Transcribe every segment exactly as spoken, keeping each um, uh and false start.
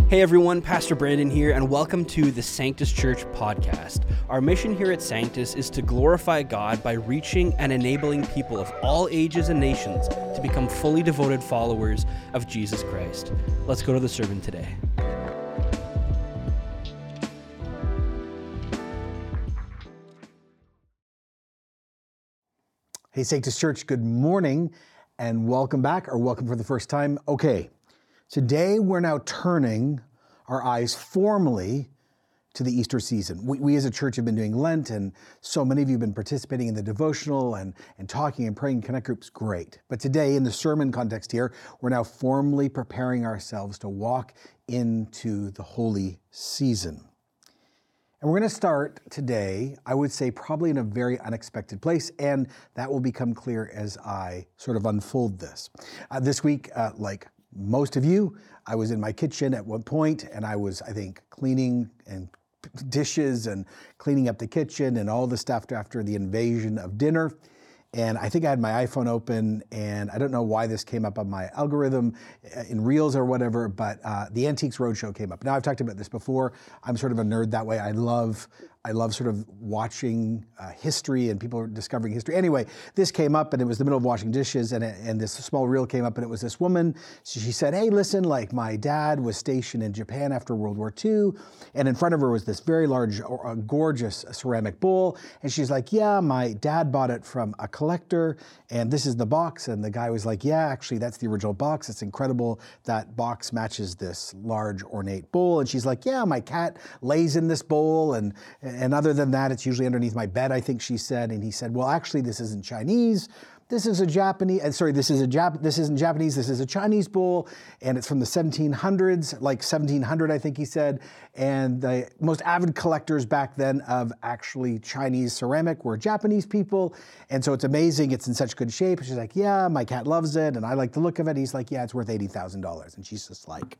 Hey everyone, Pastor Brandon here, and welcome to the Sanctus Church podcast. Our mission here at Sanctus is to glorify God by reaching and enabling people of all ages and nations to become fully devoted followers of Jesus Christ. Let's go to the sermon today. Hey Sanctus Church, good morning and welcome back, or welcome for the first time. Okay, today we're now turning our eyes formally to the Easter season. We, we as a church have been doing Lent, and so many of you have been participating in the devotional and, and talking and praying in Connect groups. Great. But today, in the sermon context here, we're now formally preparing ourselves to walk into the holy season. And we're going to start today, I would say, probably in a very unexpected place, and that will become clear as I sort of unfold this. Uh, this week, uh, like most of you, I was in my kitchen at one point, and I was, I think, cleaning and dishes and cleaning up the kitchen and all the stuff after the invasion of dinner. And I think I had my iPhone open, and I don't know why this came up on my algorithm in Reels or whatever, but uh, the Antiques Roadshow came up. Now, I've talked about this before. I'm sort of a nerd that way. I love I love sort of watching uh, history and people discovering history. Anyway, this came up, and it was the middle of washing dishes, and, and this small reel came up, and it was this woman. So she said, hey, listen, like my dad was stationed in Japan after World War Two, and in front of her was this very large, uh, gorgeous ceramic bowl, and she's like, yeah, my dad bought it from a collector, and this is the box. And the guy was like, yeah, actually, that's the original box. It's incredible. That box matches this large, ornate bowl. And she's like, yeah, my cat lays in this bowl, and And other than that, it's usually underneath my bed, I think she said. And he said, well, actually, this isn't Chinese. This is a Japanese, uh, sorry, this is a Jap, this isn't Japanese, this is a Chinese bowl, and it's from the seventeen hundreds, like seventeen hundred, I think he said. And the most avid collectors back then of actually Chinese ceramic were Japanese people. And so it's amazing, it's in such good shape. She's like, yeah, my cat loves it, and I like the look of it. He's like, yeah, it's worth eighty thousand dollars. And she's just like,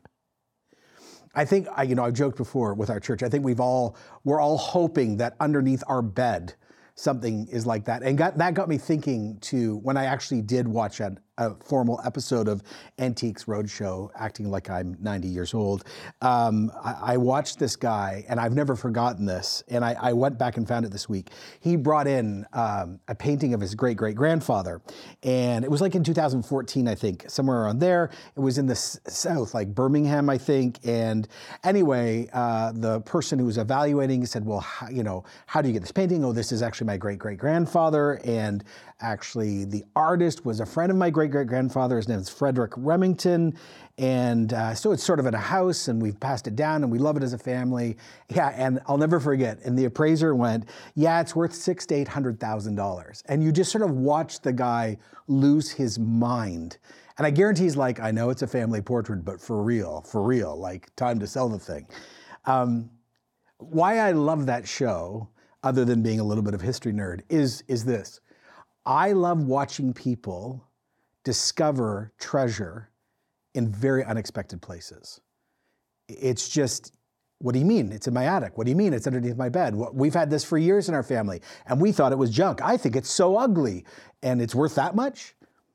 I think, I, you know, I've joked before with our church, I think we've all, we're all hoping that underneath our bed, something is like that. And got, that got me thinking too, when I actually did watch a, a formal episode of Antiques Roadshow, acting like I'm ninety years old. Um, I, I watched this guy, and I've never forgotten this, and I, I went back and found it this week. He brought in um, a painting of his great-great-grandfather, and it was like in two thousand fourteen, I think, somewhere around there. It was in the s- south, like Birmingham, I think, and anyway, uh, the person who was evaluating said, well, how, you know, how do you get this painting? Oh, this is actually my great-great-grandfather, and actually the artist was a friend of my great-great-grandfather. His name is Frederick Remington, and uh, so it's sort of in a house, and we've passed it down, and we love it as a family. Yeah, and I'll never forget, and the appraiser went, yeah, it's worth six to eight hundred thousand dollars. And you just sort of watch the guy lose his mind. And I guarantee he's like, I know it's a family portrait, but for real, for real, like time to sell the thing. Um, why I love that show, other than being a little bit of history nerd, is, is this. I love watching people discover treasure in very unexpected places. It's just, what do you mean? It's in my attic. What do you mean? It's underneath my bed. We've had this for years in our family, and we thought it was junk. I think it's so ugly, and it's worth that much?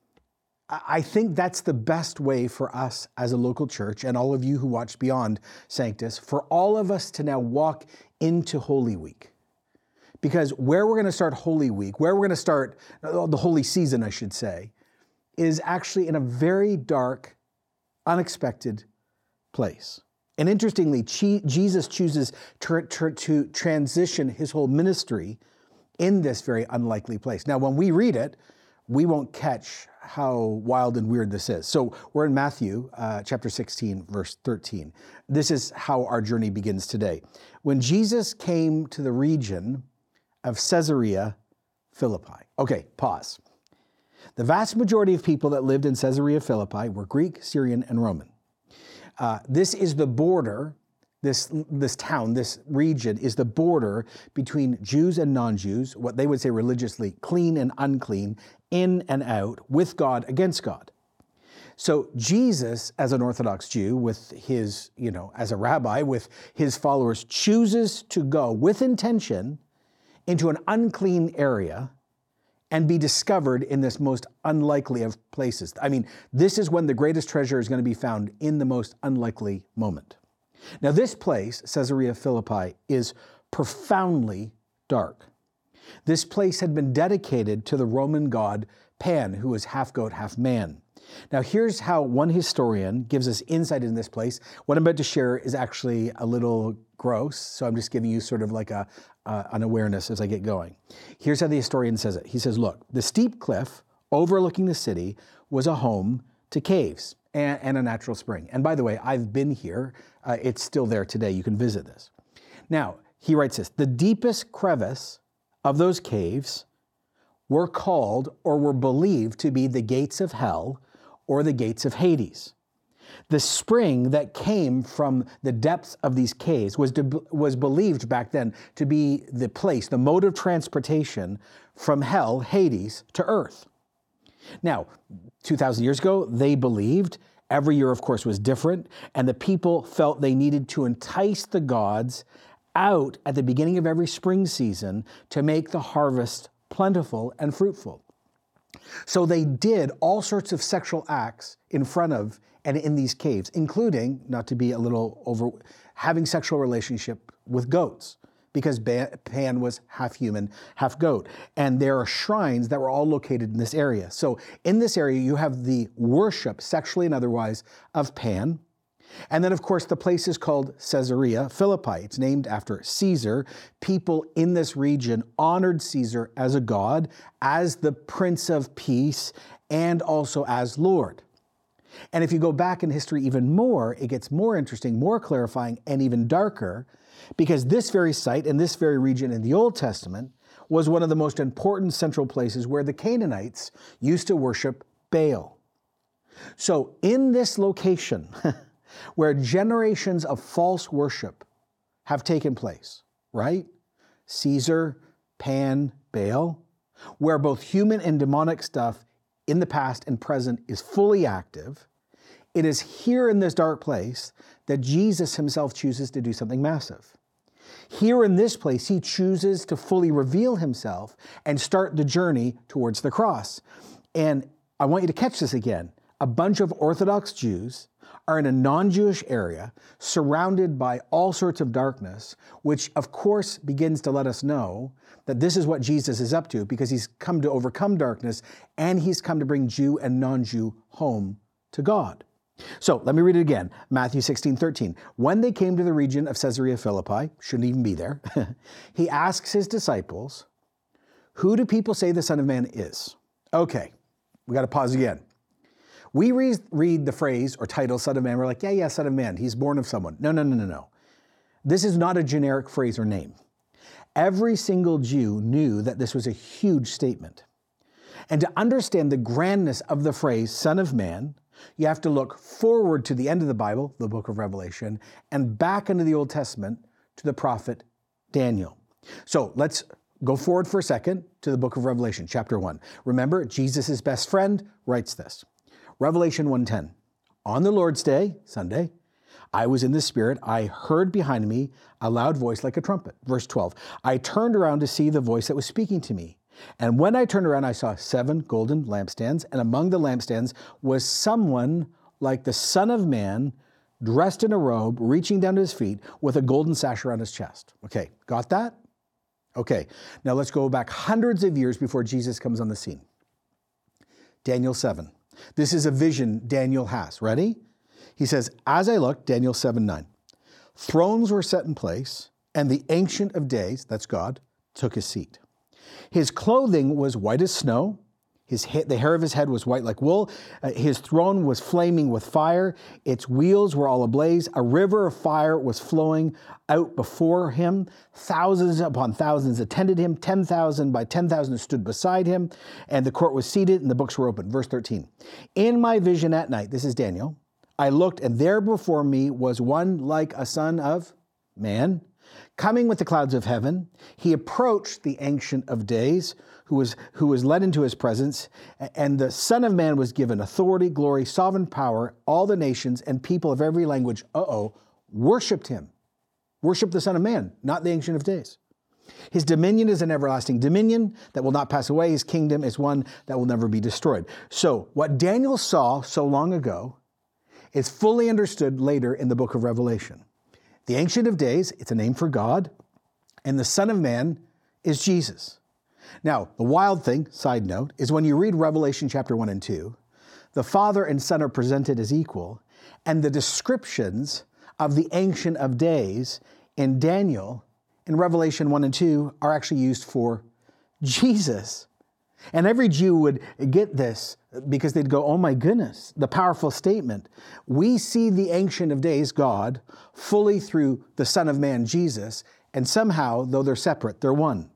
I think that's the best way for us as a local church, and all of you who watch Beyond Sanctus, for all of us to now walk into Holy Week. Because where we're going to start Holy Week, where we're going to start the holy season, I should say, is actually in a very dark, unexpected place. And interestingly, Jesus chooses to, to, to transition his whole ministry in this very unlikely place. Now, when we read it, we won't catch how wild and weird this is. So we're in Matthew uh, chapter sixteen, verse thirteen. This is how our journey begins today. When Jesus came to the region of Caesarea Philippi. Okay, pause. The vast majority of people that lived in Caesarea Philippi were Greek, Syrian, and Roman. Uh, this is the border, this, this town, this region is the border between Jews and non-Jews, what they would say religiously, clean and unclean, in and out, with God, against God. So Jesus, as an Orthodox Jew, with his, you know, as a rabbi, with his followers, chooses to go with intention into an unclean area and be discovered in this most unlikely of places. I mean, this is when the greatest treasure is going to be found, in the most unlikely moment. Now, this place, Caesarea Philippi, is profoundly dark. This place had been dedicated to the Roman god Pan, who was half goat, half man. Now, here's how one historian gives us insight in this place. What I'm about to share is actually a little gross, so I'm just giving you sort of like a, uh, an awareness as I get going. Here's how the historian says it. He says, look, the steep cliff overlooking the city was a home to caves and, and a natural spring. And by the way, I've been here. Uh, it's still there today. You can visit this. Now, he writes this, the deepest crevice of those caves were called or were believed to be the gates of hell or the gates of Hades. The spring that came from the depths of these caves was, de- was believed back then to be the place, the mode of transportation from hell, Hades, to earth. Now, two thousand years ago, they believed. Every year, of course, was different, and the people felt they needed to entice the gods out at the beginning of every spring season to make the harvest plentiful and fruitful. So they did all sorts of sexual acts in front of and in these caves, including, not to be a little over, having sexual relationship with goats, because Pan was half human, half goat. And there are shrines that were all located in this area. So in this area, you have the worship, sexually and otherwise, of Pan. And then, of course, the place is called Caesarea Philippi. It's named after Caesar. People in this region honored Caesar as a god, as the Prince of Peace, and also as Lord. And if you go back in history even more, it gets more interesting, more clarifying, and even darker, because this very site and this very region in the Old Testament was one of the most important central places where the Canaanites used to worship Baal. So in this location, where generations of false worship have taken place, right? Caesar, Pan, Baal, where both human and demonic stuff in the past and present is fully active, it is here in this dark place that Jesus himself chooses to do something massive. Here in this place, he chooses to fully reveal himself and start the journey towards the cross. And I want you to catch this again. A bunch of Orthodox Jews are in a non-Jewish area surrounded by all sorts of darkness, which of course begins to let us know that this is what Jesus is up to, because he's come to overcome darkness and he's come to bring Jew and non-Jew home to God. So let me read it again. Matthew sixteen thirteen. When they came to the region of Caesarea Philippi, shouldn't even be there, he asks his disciples, who do people say the Son of Man is? Okay, we got to pause again. We read, read the phrase or title, Son of Man, we're like, yeah, yeah, Son of Man, he's born of someone. No, no, no, no, no. This is not a generic phrase or name. Every single Jew knew that this was a huge statement. And to understand the grandness of the phrase, Son of Man, you have to look forward to the end of the Bible, the book of Revelation, and back into the Old Testament to the prophet Daniel. So let's go forward for a second to the book of Revelation, chapter one. Remember, Jesus' best friend writes this. Revelation one ten, on the Lord's Day, Sunday, I was in the Spirit. I heard behind me a loud voice like a trumpet. Verse twelve, I turned around to see the voice that was speaking to me. And when I turned around, I saw seven golden lampstands, and among the lampstands was someone like the Son of Man, dressed in a robe, reaching down to his feet, with a golden sash around his chest. Okay, got that? Okay, now let's go back hundreds of years before Jesus comes on the scene. Daniel seven. This is a vision Daniel has. Ready? He says, as I looked, Daniel seven nine, thrones were set in place, and the Ancient of Days, that's God, took his seat. His clothing was white as snow. His ha- the hair of his head was white like wool. Uh, his throne was flaming with fire. Its wheels were all ablaze. A river of fire was flowing out before him. Thousands upon thousands attended him. ten thousand by ten thousand stood beside him. And the court was seated and the books were opened. Verse thirteen. In my vision at night, this is Daniel, I looked and there before me was one like a son of man, coming with the clouds of heaven. He approached the Ancient of Days, who was, who was led into his presence, and the Son of Man was given authority, glory, sovereign power. All the nations and people of every language, uh-oh, worshipped him. Worshipped the Son of Man, not the Ancient of Days. His dominion is an everlasting dominion that will not pass away. His kingdom is one that will never be destroyed. So what Daniel saw so long ago is fully understood later in the book of Revelation. The Ancient of Days, it's a name for God, and the Son of Man is Jesus. Now, the wild thing, side note, is when you read Revelation chapter one and two, the Father and Son are presented as equal, and the descriptions of the Ancient of Days in Daniel in Revelation one and two are actually used for Jesus. And every Jew would get this because they'd go, oh my goodness, the powerful statement. We see the Ancient of Days, God, fully through the Son of Man, Jesus, and somehow, though they're separate, they're one.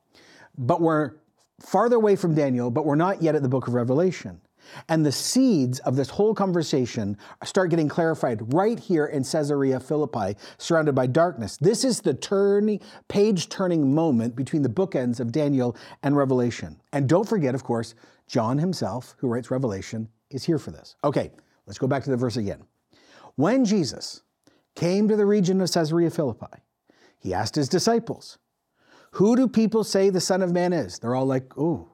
But we're farther away from Daniel, but we're not yet at the book of Revelation. And the seeds of this whole conversation start getting clarified right here in Caesarea Philippi, surrounded by darkness. This is the turning, page-turning moment between the bookends of Daniel and Revelation. And don't forget, of course, John himself, who writes Revelation, is here for this. Okay, let's go back to the verse again. When Jesus came to the region of Caesarea Philippi, he asked his disciples, "Who do people say the Son of Man is?" They're all like, "Ooh."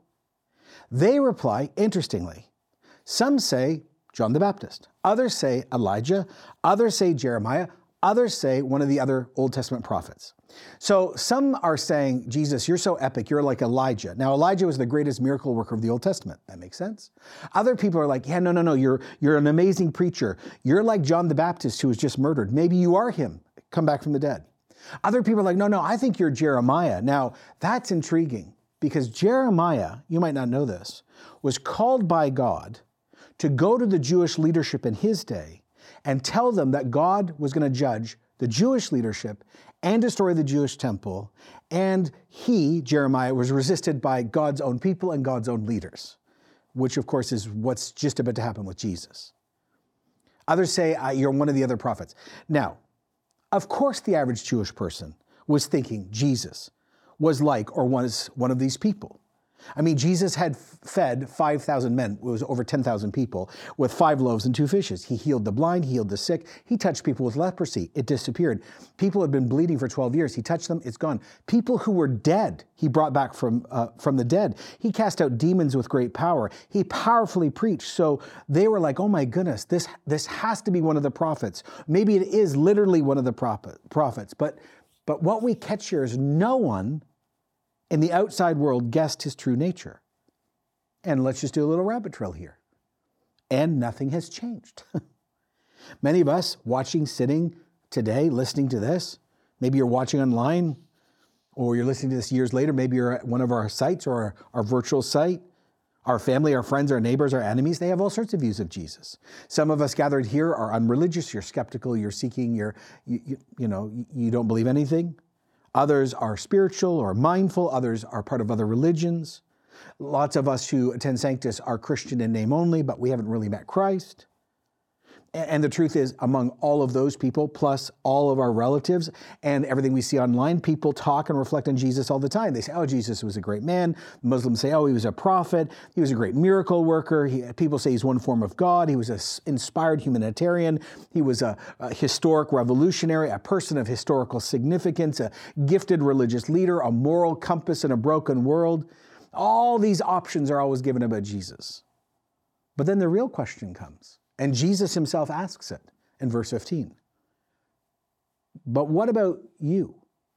They reply, interestingly, some say John the Baptist, others say Elijah, others say Jeremiah, others say one of the other Old Testament prophets. So some are saying, Jesus, you're so epic, you're like Elijah. Now, Elijah was the greatest miracle worker of the Old Testament. That makes sense. Other people are like, yeah, no, no, no, you're, you're an amazing preacher. You're like John the Baptist who was just murdered. Maybe you are him, come back from the dead. Other people are like, no, no, I think you're Jeremiah. Now, that's intriguing because Jeremiah, you might not know this, was called by God to go to the Jewish leadership in his day and tell them that God was going to judge the Jewish leadership and destroy the Jewish temple. And he, Jeremiah, was resisted by God's own people and God's own leaders, which of course is what's just about to happen with Jesus. Others say uh, you're one of the other prophets. Now, of course, the average Jewish person was thinking Jesus was like or was one of these people. I mean, Jesus had fed five thousand men, it was over ten thousand people, with five loaves and two fishes. He healed the blind, he healed the sick. He touched people with leprosy. It disappeared. People had been bleeding for twelve years. He touched them, it's gone. People who were dead, he brought back from, uh, from the dead. He cast out demons with great power. He powerfully preached. So they were like, oh my goodness, this, this has to be one of the prophets. Maybe it is literally one of the prophet, prophets. But, but what we catch here is no one in the outside world guessed his true nature. And let's just do a little rabbit trail here. And nothing has changed. Many of us watching, sitting today, listening to this, maybe you're watching online or you're listening to this years later, maybe you're at one of our sites or our, our virtual site. Our family, our friends, our neighbors, our enemies, they have all sorts of views of Jesus. Some of us gathered here are unreligious, you're skeptical, you're seeking, you're, you, you, you know, you don't believe anything. Others are spiritual or mindful. Others are part of other religions. Lots of us who attend Sanctus are Christian in name only, but we haven't really met Christ. And the truth is, among all of those people, plus all of our relatives and everything we see online, people talk and reflect on Jesus all the time. They say, oh, Jesus was a great man. Muslims say, oh, he was a prophet. He was a great miracle worker. He, people say he's one form of God. He was an inspired humanitarian. He was a, a historic revolutionary, a person of historical significance, a gifted religious leader, a moral compass in a broken world. All these options are always given about Jesus. But then the real question comes. And Jesus himself asks it in verse fifteen. But what about you?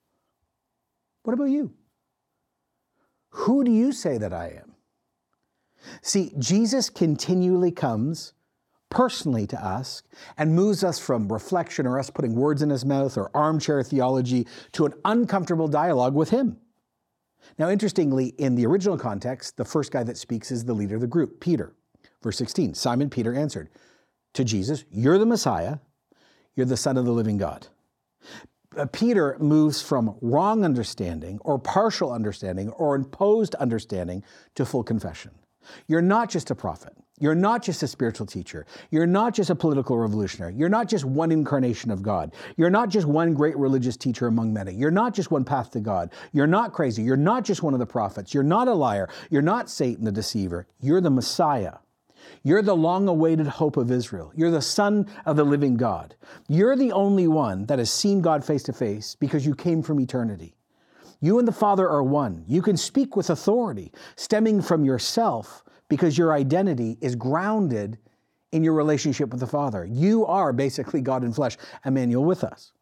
What about you? Who do you say that I am? See, Jesus continually comes personally to us and moves us from reflection or us putting words in his mouth or armchair theology to an uncomfortable dialogue with him. Now, interestingly, in the original context, the first guy that speaks is the leader of the group, Peter. Verse sixteen, Simon Peter answered to Jesus, you're the Messiah, you're the Son of the living God. Uh, Peter moves from wrong understanding or partial understanding or imposed understanding to full confession. You're not just a prophet. You're not just a spiritual teacher. You're not just a political revolutionary. You're not just one incarnation of God. You're not just one great religious teacher among many. You're not just one path to God. You're not crazy. You're not just one of the prophets. You're not a liar. You're not Satan the deceiver. You're the Messiah. You're the long-awaited hope of Israel. You're the Son of the living God. You're the only one that has seen God face to face because you came from eternity. You and the Father are one. You can speak with authority, stemming from yourself because your identity is grounded in your relationship with the Father. You are basically God in flesh, Emmanuel with us.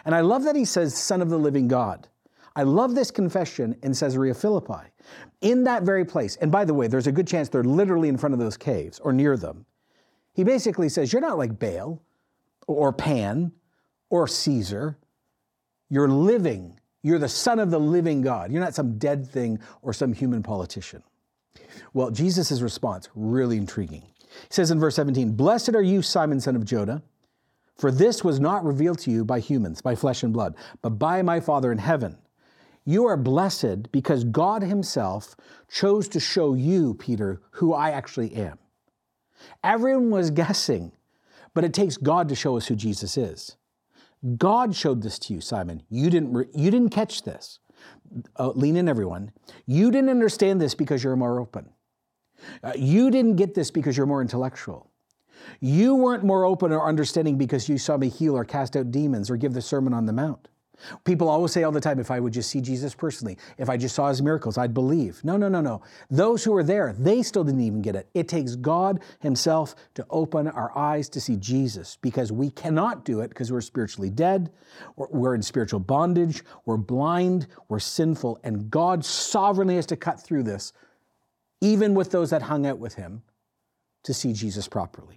And I love that he says, Son of the living God. I love this confession in Caesarea Philippi. In that very place, and by the way, there's a good chance they're literally in front of those caves or near them. He basically says, you're not like Baal or Pan or Caesar. You're living. You're the Son of the living God. You're not some dead thing or some human politician. Well, Jesus' response, really intriguing. He says in verse seventeen, Blessed are you, Simon, son of Jonah, for this was not revealed to you by humans, by flesh and blood, but by my Father in heaven. You are blessed because God himself chose to show you, Peter, who I actually am. Everyone was guessing, but it takes God to show us who Jesus is. God showed this to you, Simon. You didn't, re- you didn't catch this. Uh, lean in, everyone. You didn't understand this because you're more open. Uh, you didn't get this because you're more intellectual. You weren't more open or understanding because you saw me heal or cast out demons or give the Sermon on the Mount. People always say all the time, if I would just see Jesus personally, if I just saw his miracles, I'd believe. No, no, no, no. Those who were there, they still didn't even get it. It takes God himself to open our eyes to see Jesus, because we cannot do it because we're spiritually dead, we're in spiritual bondage, we're blind, we're sinful, and God sovereignly has to cut through this, even with those that hung out with him, to see Jesus properly.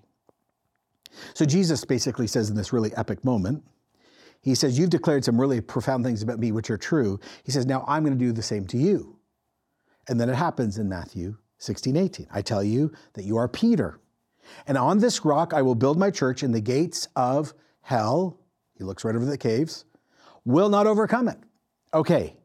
So Jesus basically says in this really epic moment, he says, you've declared some really profound things about me, which are true. He says, now I'm going to do the same to you. And then it happens in Matthew sixteen, eighteen. I tell you that you are Peter. And on this rock I will build my church, and the gates of hell, he looks right over the caves, will not overcome it. Okay,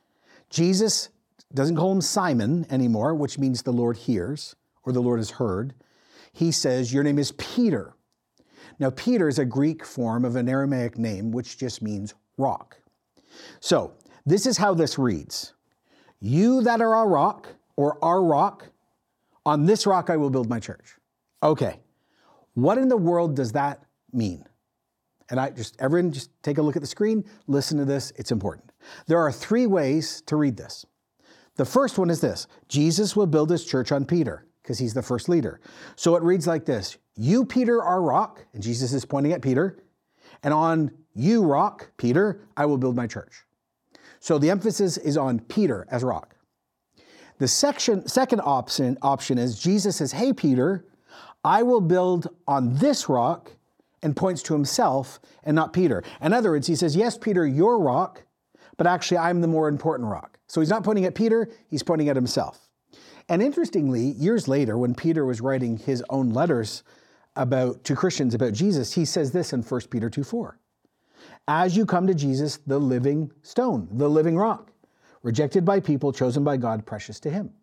Jesus doesn't call him Simon anymore, which means the Lord hears, or the Lord has heard. He says, your name is Peter. Now, Peter is a Greek form of an Aramaic name, which just means rock. So this is how this reads. You that are a rock, or our rock, on this rock I will build my church. Okay, what in the world does that mean? And I just, everyone just take a look at the screen, listen to this, it's important. There are three ways to read this. The first one is this, Jesus will build his church on Peter, because he's the first leader. So it reads like this, you, Peter, are rock, and Jesus is pointing at Peter, and on you, rock, Peter, I will build my church. So the emphasis is on Peter as rock. The section, second option, option is Jesus says, hey, Peter, I will build on this rock, and points to himself and not Peter. In other words, he says, yes, Peter, you're rock, but actually I'm the more important rock. So he's not pointing at Peter, he's pointing at himself. And interestingly, years later, when Peter was writing his own letters about to Christians about Jesus, he says this in First Peter two four. As you come to Jesus, the living stone, the living rock, rejected by people, chosen by God, precious to him.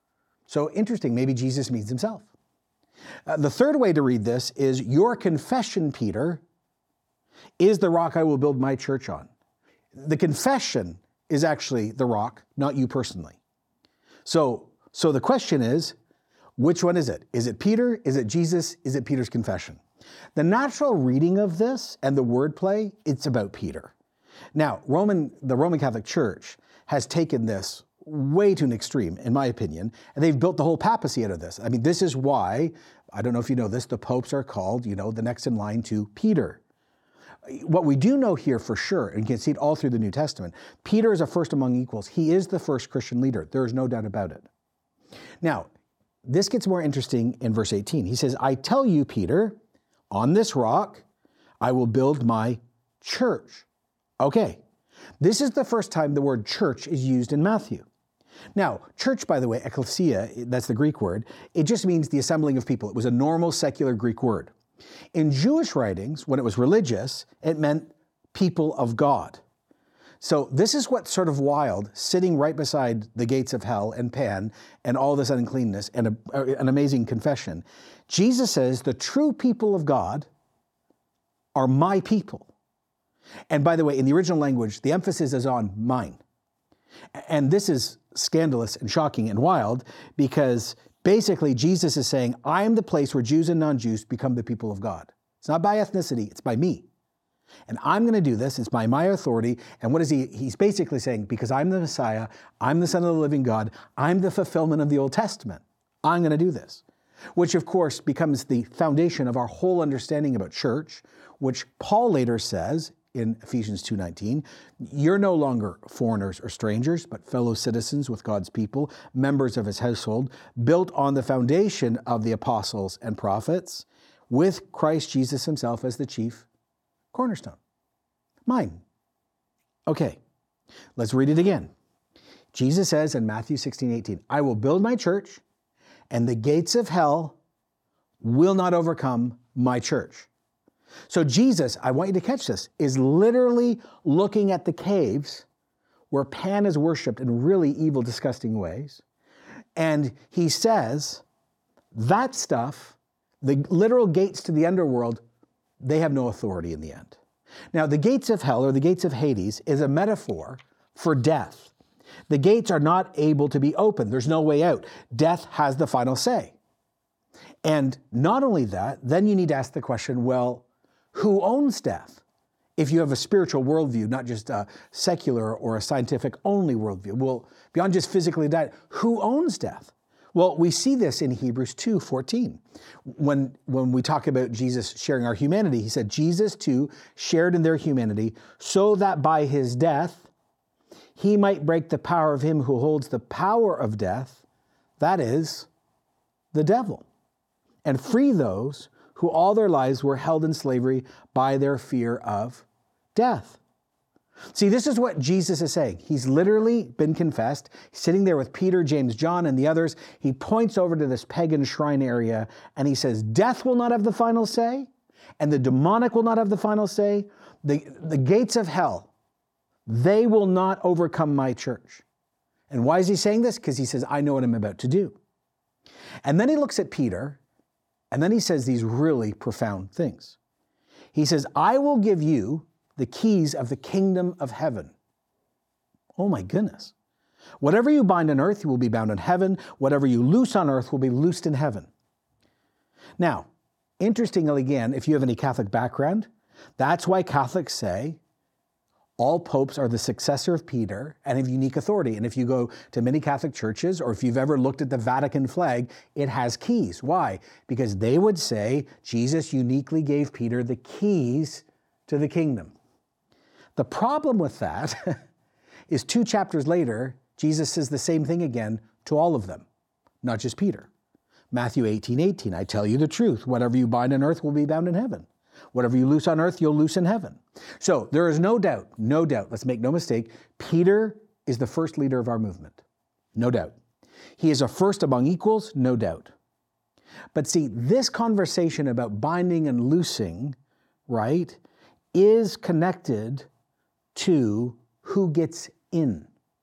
So interesting, maybe Jesus means himself. Uh, the third way to read this is, your confession, Peter, is the rock I will build my church on. The confession is actually the rock, not you personally. So, so the question is, which one is it? Is it Peter? Is it Jesus? Is it Peter's confession? The natural reading of this and the wordplay, it's about Peter. Now, Roman, the Roman Catholic Church has taken this way to an extreme, in my opinion, and they've built the whole papacy out of this. I mean, this is why, I don't know if you know this, the popes are called, you know, the next in line to Peter. What we do know here for sure, and you can see it all through the New Testament, Peter is a first among equals. He is the first Christian leader. There is no doubt about it. Now, this gets more interesting in verse eighteen. He says, I tell you, Peter, on this rock, I will build my church. Okay, this is the first time the word church is used in Matthew. Now, church, by the way, ekklesia, that's the Greek word, it just means the assembling of people. It was a normal secular Greek word. In Jewish writings, when it was religious, it meant people of God. So this is what's sort of wild, sitting right beside the gates of hell and Pan and all this uncleanness and a, an amazing confession. Jesus says the true people of God are my people. And by the way, in the original language, the emphasis is on mine. And this is scandalous and shocking and wild because basically Jesus is saying, I am the place where Jews and non-Jews become the people of God. It's not by ethnicity, it's by me. And I'm going to do this. It's by my authority. And what is he? He's basically saying, because I'm the Messiah, I'm the Son of the living God, I'm the fulfillment of the Old Testament. I'm going to do this. Which, of course, becomes the foundation of our whole understanding about church, which Paul later says in Ephesians two nineteen. You're no longer foreigners or strangers, but fellow citizens with God's people, members of his household, built on the foundation of the apostles and prophets, with Christ Jesus himself as the chief cornerstone. Mine. Okay, let's read it again. Jesus says in Matthew sixteen eighteen, I will build my church, and the gates of hell will not overcome my church. So Jesus, I want you to catch this, is literally looking at the caves where Pan is worshipped in really evil, disgusting ways. And he says, that stuff, the literal gates to the underworld, they have no authority in the end. Now, the gates of hell, or the gates of Hades, is a metaphor for death. The gates are not able to be opened. There's no way out. Death has the final say. And not only that, then you need to ask the question, well, who owns death? If you have a spiritual worldview, not just a secular or a scientific only worldview, well, beyond just physically dying, who owns death? Well, we see this in Hebrews two fourteen. When, when we talk about Jesus sharing our humanity, he said, Jesus too shared in their humanity so that by his death, he might break the power of him who holds the power of death, that is, the devil, and free those who all their lives were held in slavery by their fear of death. See, this is what Jesus is saying. He's literally been confessed, sitting there with Peter, James, John, and the others. He points over to this pagan shrine area, and he says, death will not have the final say, and the demonic will not have the final say. The, the gates of hell, they will not overcome my church. And why is he saying this? Because he says, I know what I'm about to do. And then he looks at Peter, and then he says these really profound things. He says, I will give you the keys of the kingdom of heaven. Oh my goodness. Whatever you bind on earth, you will be bound in heaven. Whatever you loose on earth will be loosed in heaven. Now, interestingly, again, if you have any Catholic background, that's why Catholics say all popes are the successor of Peter and have unique authority. And if you go to many Catholic churches, or if you've ever looked at the Vatican flag, it has keys. Why? Because they would say Jesus uniquely gave Peter the keys to the kingdom. The problem with that is two chapters later, Jesus says the same thing again to all of them, not just Peter. Matthew eighteen eighteen, I tell you the truth, whatever you bind on earth will be bound in heaven. Whatever you loose on earth, you'll loose in heaven. So there is no doubt, no doubt, let's make no mistake, Peter is the first leader of our movement. No doubt. He is a first among equals, no doubt. But see, this conversation about binding and loosing, right, is connected to who gets in.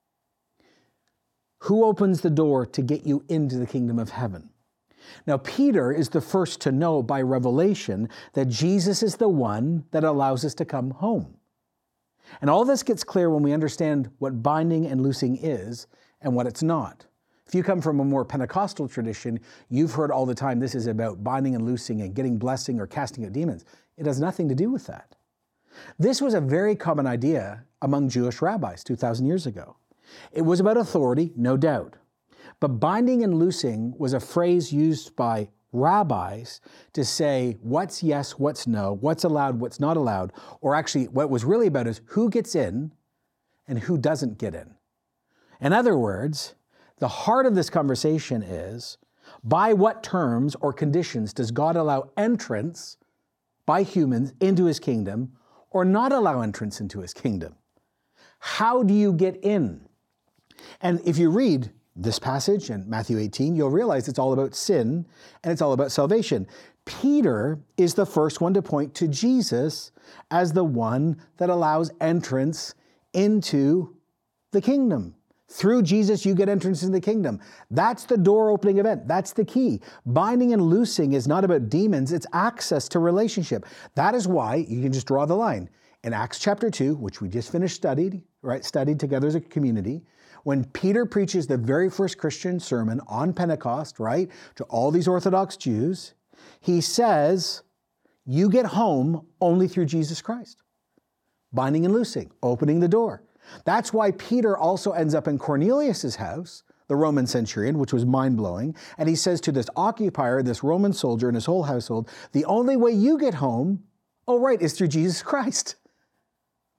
Who opens the door to get you into the kingdom of heaven? Now, Peter is the first to know by revelation that Jesus is the one that allows us to come home. And all this gets clear when we understand what binding and loosing is and what it's not. If you come from a more Pentecostal tradition, you've heard all the time this is about binding and loosing and getting blessing or casting out demons. It has nothing to do with that. This was a very common idea among Jewish rabbis two thousand years ago. It was about authority, no doubt. But binding and loosing was a phrase used by rabbis to say what's yes, what's no, what's allowed, what's not allowed, or actually what it was really about is who gets in and who doesn't get in. In other words, the heart of this conversation is, by what terms or conditions does God allow entrance by humans into his kingdom or not allow entrance into his kingdom? How do you get in? And if you read this passage in Matthew eighteen, you'll realize it's all about sin and it's all about salvation. Peter is the first one to point to Jesus as the one that allows entrance into the kingdom. Through Jesus, you get entrance into the kingdom. That's the door opening event. That's the key. Binding and loosing is not about demons. It's access to relationship. That is why you can just draw the line. In Acts chapter two, which we just finished studied, right, studied together as a community, when Peter preaches the very first Christian sermon on Pentecost, right, to all these Orthodox Jews, he says, you get home only through Jesus Christ. Binding and loosing, opening the door. That's why Peter also ends up in Cornelius' house, the Roman centurion, which was mind-blowing, and he says to this occupier, this Roman soldier and his whole household, the only way you get home, oh right, is through Jesus Christ.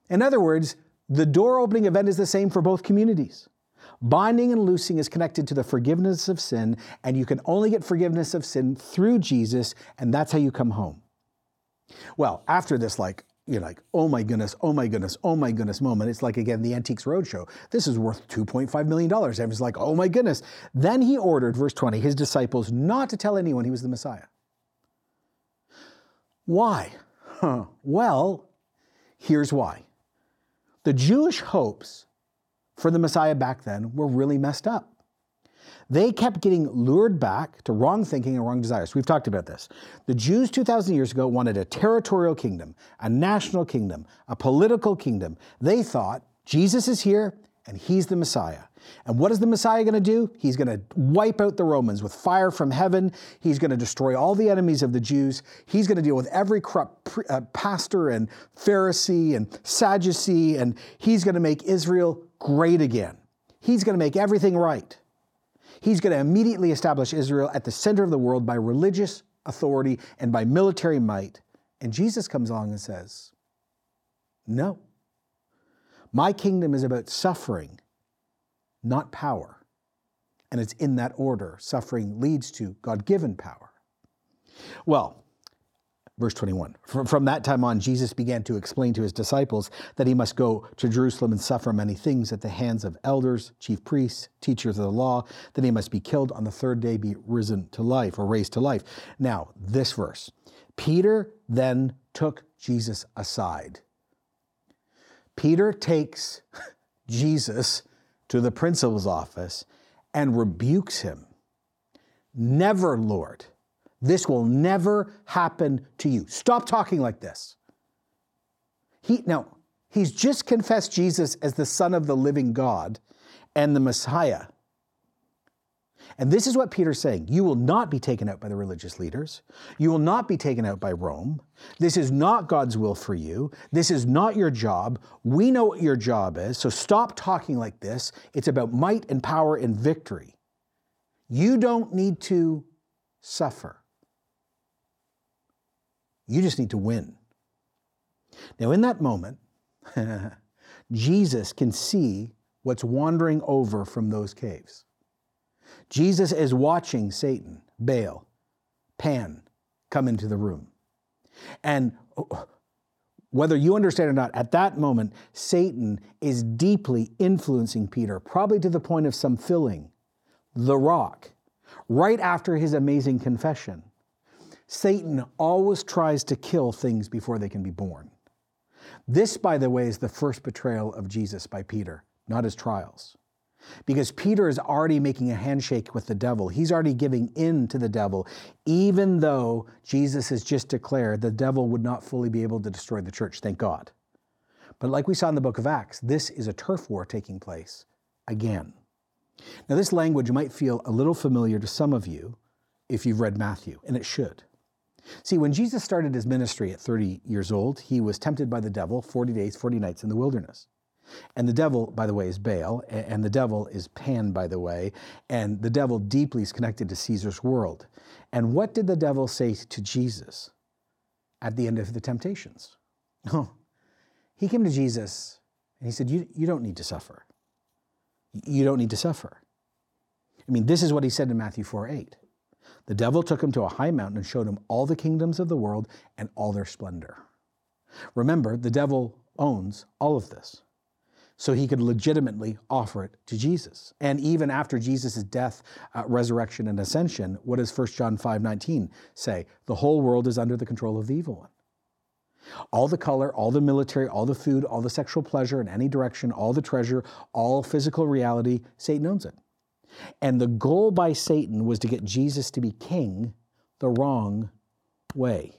In other words, the door-opening event is the same for both communities. Binding and loosing is connected to the forgiveness of sin, and you can only get forgiveness of sin through Jesus, and that's how you come home. Well, after this, like, you're like, oh my goodness, oh my goodness, oh my goodness moment. It's like, again, the Antiques Roadshow. This is worth two point five million dollars. Everyone's like, oh my goodness. Then he ordered, verse twenty, his disciples not to tell anyone he was the Messiah. Why? Huh. Well, here's why. The Jewish hopes for the Messiah back then were really messed up. They kept getting lured back to wrong thinking and wrong desires. We've talked about this. The Jews two thousand years ago wanted a territorial kingdom, a national kingdom, a political kingdom. They thought Jesus is here and he's the Messiah. And what is the Messiah going to do? He's going to wipe out the Romans with fire from heaven. He's going to destroy all the enemies of the Jews. He's going to deal with every corrupt uh, pastor and Pharisee and Sadducee, and he's going to make Israel great again. He's going to make everything right. He's going to immediately establish Israel at the center of the world by religious authority and by military might. And Jesus comes along and says, no, my kingdom is about suffering, not power. And it's in that order. Suffering leads to God-given power. Well, verse twenty-one, from, from that time on, Jesus began to explain to his disciples that he must go to Jerusalem and suffer many things at the hands of elders, chief priests, teachers of the law, that he must be killed on the third day, be risen to life or raised to life. Now, this verse, Peter then took Jesus aside. Peter takes Jesus to the principal's office and rebukes him. Never, Lord. This will never happen to you. Stop talking like this. He, now, he's just confessed Jesus as the Son of the living God and the Messiah. And this is what Peter's saying. You will not be taken out by the religious leaders. You will not be taken out by Rome. This is not God's will for you. This is not your job. We know what your job is, so stop talking like this. It's about might and power and victory. You don't need to suffer. You just need to win. Now, in that moment, Jesus can see what's wandering over from those caves. Jesus is watching Satan, Baal, Pan come into the room. And whether you understand or not, at that moment, Satan is deeply influencing Peter, probably to the point of some filling the rock, right after his amazing confession. Satan always tries to kill things before they can be born. This, by the way, is the first betrayal of Jesus by Peter, not his trials. Because Peter is already making a handshake with the devil. He's already giving in to the devil, even though Jesus has just declared the devil would not fully be able to destroy the church, thank God. But like we saw in the book of Acts, this is a turf war taking place again. Now, this language might feel a little familiar to some of you if you've read Matthew, and it should. See, when Jesus started his ministry at thirty years old, he was tempted by the devil forty days, forty nights in the wilderness. And the devil, by the way, is Baal, and the devil is Pan, by the way, and the devil deeply is connected to Caesar's world. And what did the devil say to Jesus at the end of the temptations? Oh, he came to Jesus and he said, you, you don't need to suffer. You don't need to suffer. I mean, this is what he said in Matthew four eight. The devil took him to a high mountain and showed him all the kingdoms of the world and all their splendor. Remember, the devil owns all of this, so he could legitimately offer it to Jesus. And even after Jesus' death, uh, resurrection, and ascension, what does First John five nineteen say? The whole world is under the control of the evil one. All the color, all the military, all the food, all the sexual pleasure in any direction, all the treasure, all physical reality, Satan owns it. And the goal by Satan was to get Jesus to be king the wrong way.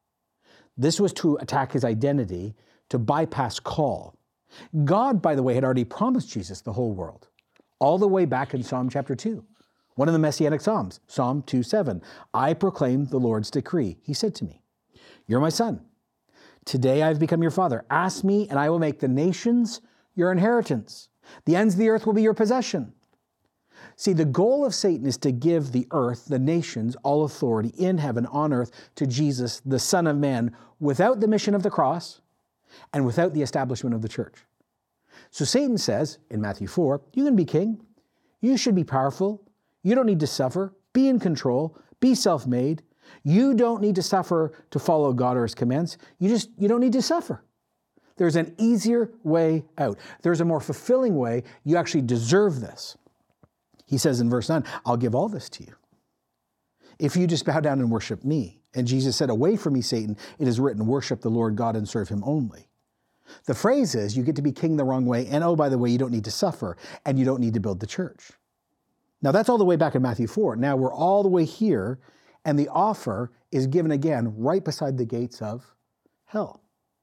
This was to attack his identity, to bypass call. God, by the way, had already promised Jesus the whole world, all the way back in Psalm chapter two, one of the Messianic Psalms, Psalm two seven. I proclaim the Lord's decree. He said to me, you're my son. Today I've become your father. Ask me and I will make the nations your inheritance. The ends of the earth will be your possession. See, the goal of Satan is to give the earth, the nations, all authority in heaven, on earth, to Jesus, the Son of Man, without the mission of the cross and without the establishment of the church. So Satan says in Matthew four, you can be king. You should be powerful. You don't need to suffer. Be in control. Be self-made. You don't need to suffer to follow God or his commands. You just, you don't need to suffer. There's an easier way out. There's a more fulfilling way. You actually deserve this. He says in verse nine, I'll give all this to you if you just bow down and worship me. And Jesus said, away from me, Satan, it is written, worship the Lord God and serve him only. The phrase is, you get to be king the wrong way, and oh, by the way, you don't need to suffer, and you don't need to build the church. Now, that's all the way back in Matthew four. Now we're all the way here, and the offer is given again right beside the gates of hell.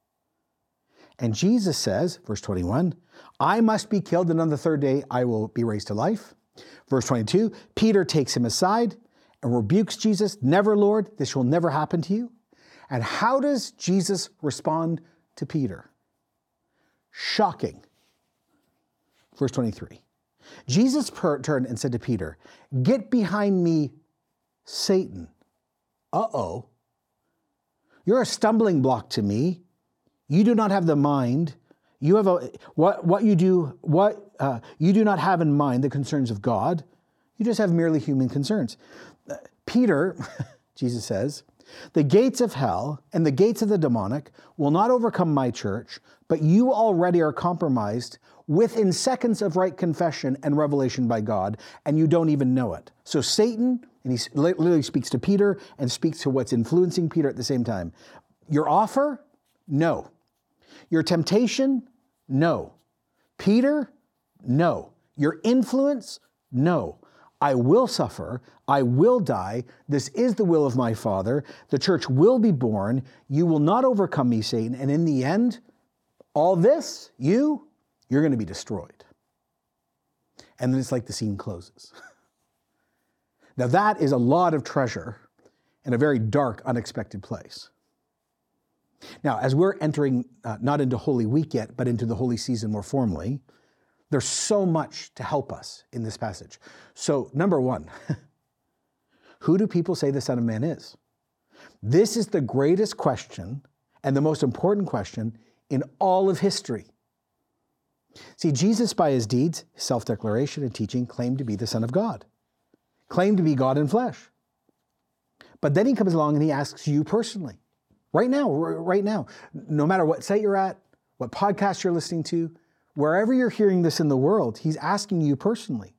And Jesus says, verse twenty-one, I must be killed, and on the third day I will be raised to life. Verse twenty-two, Peter takes him aside and rebukes Jesus, never, Lord, this will never happen to you. And how does Jesus respond to Peter? Shocking. Verse twenty-three, Jesus per- turned and said to Peter, get behind me, Satan. Uh-oh. You're a stumbling block to me. You do not have the mind. You have a, what, what you do, what uh, you do not have in mind the concerns of God. You just have merely human concerns. Uh, Peter, Jesus says, the gates of hell and the gates of the demonic will not overcome my church, but you already are compromised within seconds of right confession and revelation by God, and you don't even know it. So Satan, and he literally speaks to Peter and speaks to what's influencing Peter at the same time. Your offer? No. Your temptation? No. Peter? No. Your influence? No. I will suffer. I will die. This is the will of my Father. The church will be born. You will not overcome me, Satan. And in the end, all this, you, you're going to be destroyed. And then it's like the scene closes. Now that is a lot of treasure in a very dark, unexpected place. Now, as we're entering uh, not into Holy Week yet, but into the Holy Season more formally, there's so much to help us in this passage. So, number one, who do people say the Son of Man is? This is the greatest question and the most important question in all of history. See, Jesus, by his deeds, self-declaration, and teaching, claimed to be the Son of God, claimed to be God in flesh. But then he comes along and he asks you personally, right now, right now, no matter what site you're at, what podcast you're listening to, wherever you're hearing this in the world, he's asking you personally,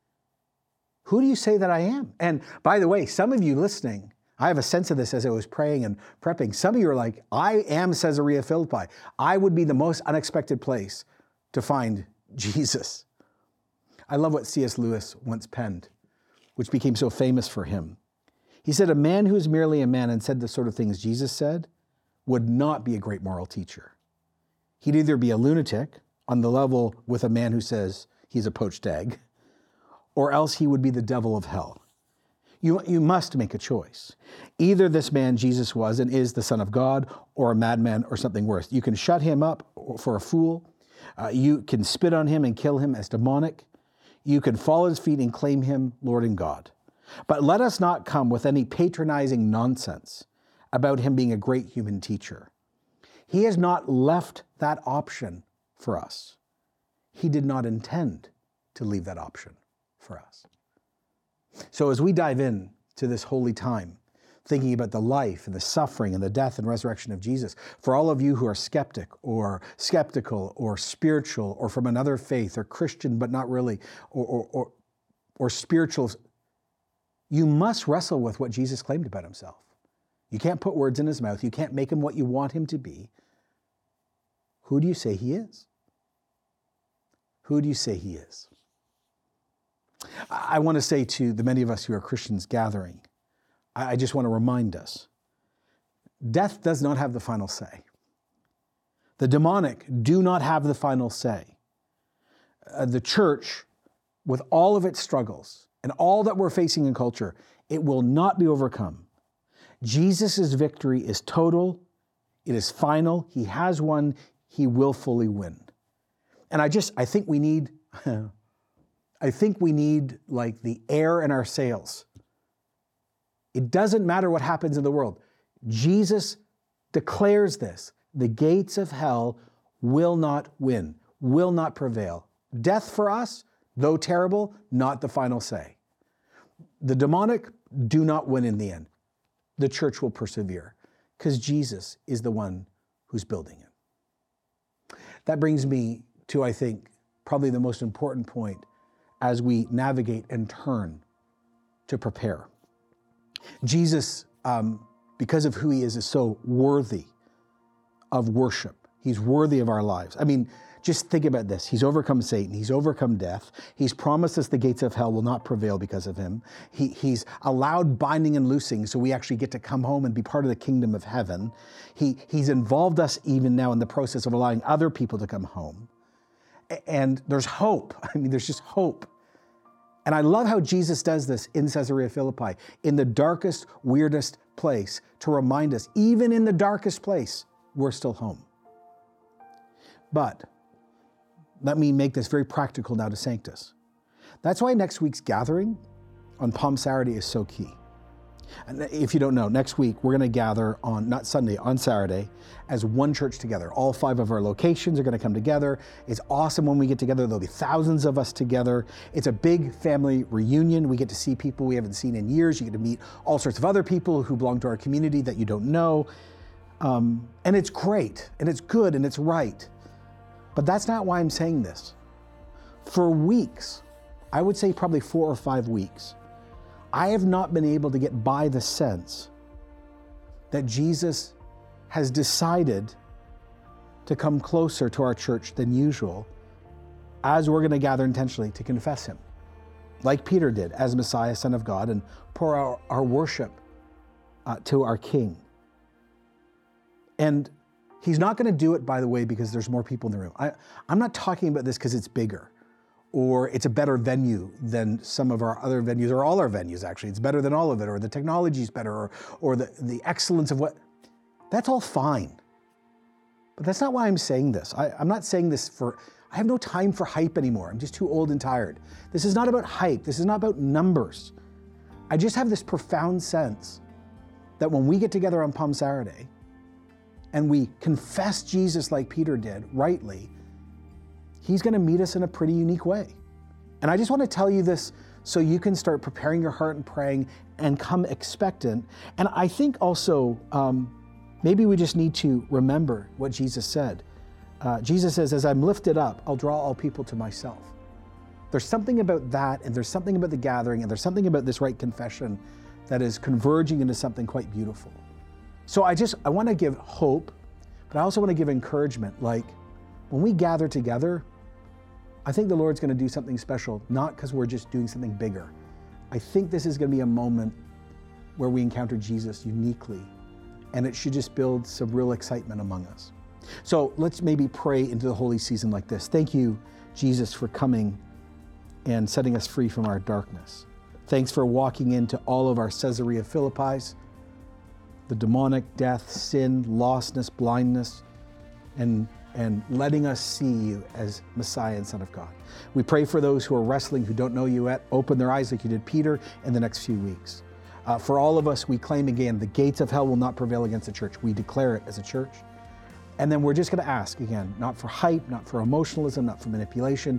who do you say that I am? And by the way, some of you listening, I have a sense of this as I was praying and prepping. Some of you are like, I am Caesarea Philippi. I would be the most unexpected place to find Jesus. I love what C S Lewis once penned, which became so famous for him. He said, a man who is merely a man and said the sort of things Jesus said would not be a great moral teacher. He'd either be a lunatic on the level with a man who says he's a poached egg, or else he would be the devil of hell. You, you must make a choice. Either this man Jesus was and is the Son of God, or a madman, or something worse. You can shut him up for a fool. Uh, you can spit on him and kill him as demonic. You can fall at his feet and claim him Lord and God. But let us not come with any patronizing nonsense about him being a great human teacher. He has not left that option for us. He did not intend to leave that option for us. So as we dive in to this holy time, thinking about the life and the suffering and the death and resurrection of Jesus, for all of you who are skeptic or skeptical or spiritual or from another faith or Christian but not really, or, or, or, or spiritual, you must wrestle with what Jesus claimed about himself. You can't put words in his mouth. You can't make him what you want him to be. Who do you say he is? Who do you say he is? I want to say to the many of us who are Christians gathering, I just want to remind us, death does not have the final say. The demonic do not have the final say. Uh, the church, with all of its struggles and all that we're facing in culture, it will not be overcome. Jesus' victory is total. It is final. He has won. He will fully win. And I just, I think we need, I think we need like the air in our sails. It doesn't matter what happens in the world. Jesus declares this, The gates of hell will not win, will not prevail. Death for us, though terrible, not the final say. The demonic do not win in the end. The church will persevere because Jesus is the one who's building it. That brings me to, I think, probably the most important point as we navigate and turn to prepare. Jesus, um, because of who he is, is so worthy of worship. He's worthy of our lives. I mean, just think about this. He's overcome Satan. He's overcome death. He's promised us the gates of hell will not prevail because of him. He, he's allowed binding and loosing so we actually get to come home and be part of the kingdom of heaven. He, he's involved us even now in the process of allowing other people to come home. And there's hope. I mean, there's just hope. And I love how Jesus does this in Caesarea Philippi, in the darkest, weirdest place, to remind us, even in the darkest place, we're still home. But let me make this very practical now to Sanctus. That's why next week's gathering on Palm Saturday is so key. And if you don't know, next week we're going to gather on, not Sunday, on Saturday, as one church together. All five of our locations are going to come together. It's awesome when we get together. There'll be thousands of us together. It's a big family reunion. We get to see people we haven't seen in years. You get to meet all sorts of other people who belong to our community that you don't know. Um, and it's great, and it's good, and it's right. But that's not why I'm saying this. For weeks, I would say probably four or five weeks, I have not been able to get by the sense that Jesus has decided to come closer to our church than usual as we're going to gather intentionally to confess him, like Peter did as Messiah, Son of God, and pour our, our worship uh, to our King. And he's not going to do it, by the way, because there's more people in the room. I, I'm not talking about this because it's bigger or it's a better venue than some of our other venues, or all our venues, actually. It's better than all of it, or the technology's better, or, or the, the excellence of what. That's all fine. But that's not why I'm saying this. I, I'm not saying this for, I have no time for hype anymore. I'm just too old and tired. This is not about hype. This is not about numbers. I just have this profound sense that when we get together on Palm Saturday, and we confess Jesus like Peter did, rightly, he's going to meet us in a pretty unique way. And I just want to tell you this so you can start preparing your heart and praying and come expectant. And I think also, um, maybe we just need to remember what Jesus said. Uh, Jesus says, as I'm lifted up, I'll draw all people to myself. There's something about that, and there's something about the gathering, and there's something about this right confession that is converging into something quite beautiful. So I just, I want to give hope, but I also want to give encouragement. Like, when we gather together, I think the Lord's going to do something special, not because we're just doing something bigger. I think this is going to be a moment where we encounter Jesus uniquely, and it should just build some real excitement among us. So let's maybe pray into the holy season like this. Thank you, Jesus, for coming and setting us free from our darkness. Thanks for walking into all of our Caesarea Philippis, the demonic, death, sin, lostness, blindness, and, and letting us see you as Messiah and Son of God. We pray for those who are wrestling, who don't know you yet. Open their eyes like you did Peter in the next few weeks. Uh, for all of us, we claim again, the gates of hell will not prevail against the church. We declare it as a church. And then we're just going to ask again, not for hype, not for emotionalism, not for manipulation.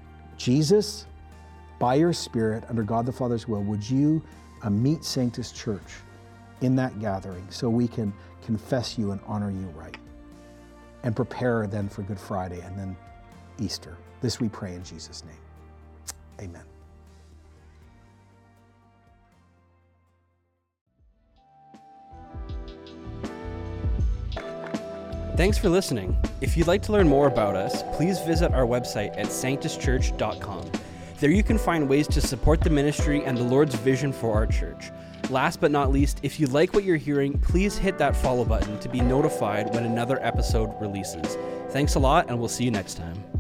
Jesus, by your Spirit, under God the Father's will, would you uh, meet Sanctus Church in that gathering so we can confess you and honor you right, and prepare then for Good Friday and then Easter. This we pray in Jesus' name. Amen. Thanks for listening. If you'd like to learn more about us, please visit our website at sanctus church dot com. There you can find ways to support the ministry and the Lord's vision for our church. Last but not least, if you like what you're hearing, please hit that follow button to be notified when another episode releases. Thanks a lot, and we'll see you next time.